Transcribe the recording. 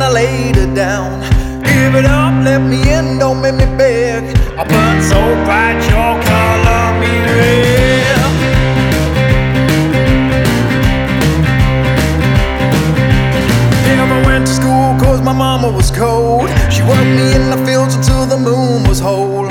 I laid her down. Give it up, let me in, don't make me beg. I burn so bright, your color me red. Never went to school cause my mama was cold. She worked me in the fields until the moon was whole.